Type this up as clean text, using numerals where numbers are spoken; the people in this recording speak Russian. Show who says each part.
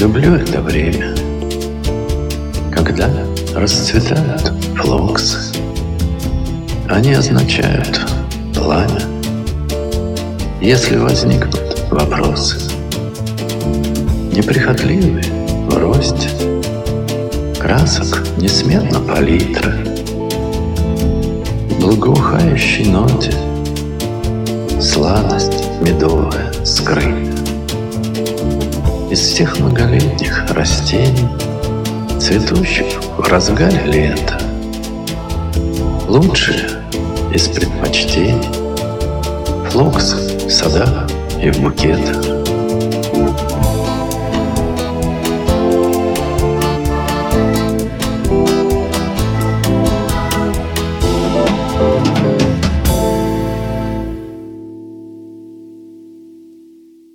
Speaker 1: Люблю это время, когда расцветают флоксы. Они означают пламя. Если возникнут вопросы, неприхотливые в росте, красок несметна палитра, в благоухающей ноте сладость медовая скрыта. Из всех многолетних растений, цветущих в разгаре лета, лучшие из предпочтений флоксы в садах и в букетах.